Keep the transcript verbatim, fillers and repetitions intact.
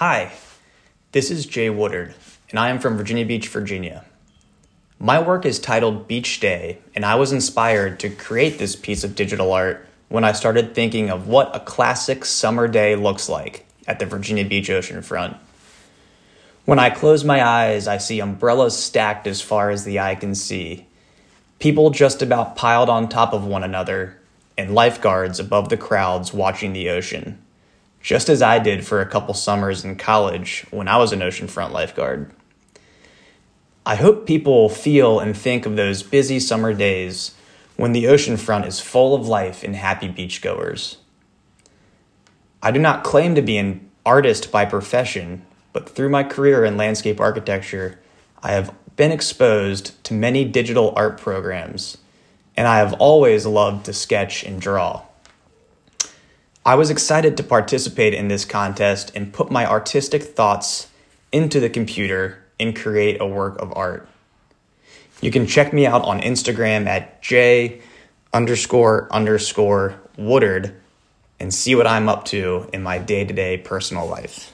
Hi, this is Jay Woodard, and I am from Virginia Beach, Virginia. My work is titled Beach Day, and I was inspired to create this piece of digital art when I started thinking of what a classic summer day looks like at the Virginia Beach oceanfront. When I close my eyes, I see umbrellas stacked as far as the eye can see, people just about piled on top of one another, and lifeguards above the crowds watching the ocean, just as I did for a couple summers in college when I was an oceanfront lifeguard. I hope people feel and think of those busy summer days when the oceanfront is full of life and happy beachgoers. I do not claim to be an artist by profession, but through my career in landscape architecture, I have been exposed to many digital art programs, and I have always loved to sketch and draw. I was excited to participate in this contest and put my artistic thoughts into the computer and create a work of art. You can check me out on Instagram at j underscore underscore Woodard and see what I'm up to in my day-to-day personal life.